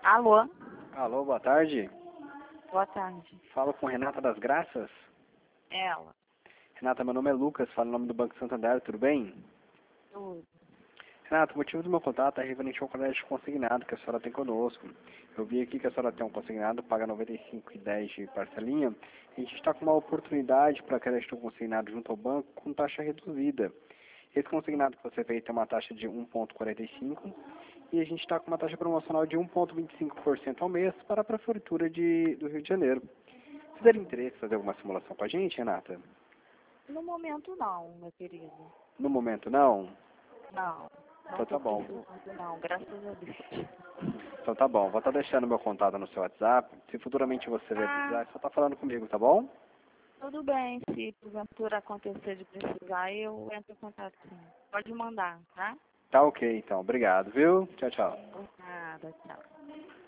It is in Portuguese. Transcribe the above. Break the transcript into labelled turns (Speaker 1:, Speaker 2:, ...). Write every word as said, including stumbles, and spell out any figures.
Speaker 1: Alô?
Speaker 2: Alô, boa tarde.
Speaker 1: Boa tarde.
Speaker 2: Falo com Renata das Graças.
Speaker 1: Ela.
Speaker 2: Renata, meu nome é Lucas, falo em nome do Banco Santander, tudo bem?
Speaker 1: Tudo.
Speaker 2: Renata, o motivo do meu contato é referente ao colégio consignado que a senhora tem conosco. Eu vi aqui que a senhora tem um consignado, paga noventa e cinco reais e dez centavos de parcelinha. E a gente está com uma oportunidade para crédito consignado junto ao banco com taxa reduzida. Esse consignado que você fez tem uma taxa de um vírgula quarenta e cinco e a gente está com uma taxa promocional de um vírgula vinte e cinco por cento ao mês para a prefeitura de, do Rio de Janeiro. Você teria interesse em fazer alguma simulação com a gente, Renata?
Speaker 1: No momento não, meu querido.
Speaker 2: No momento não?
Speaker 1: Não. Não
Speaker 2: Então tá
Speaker 1: tô
Speaker 2: bom.
Speaker 1: precisando não, graças a Deus.
Speaker 2: Então tá bom, vou estar deixando meu contato no seu WhatsApp. Se futuramente você vier precisar, é só tá falando comigo, tá bom?
Speaker 1: Tudo bem, se porventura acontecer de precisar, eu entro em contato sim. Pode mandar, tá?
Speaker 2: Tá ok, então. Obrigado, viu? Tchau, tchau.
Speaker 1: Por nada, tchau.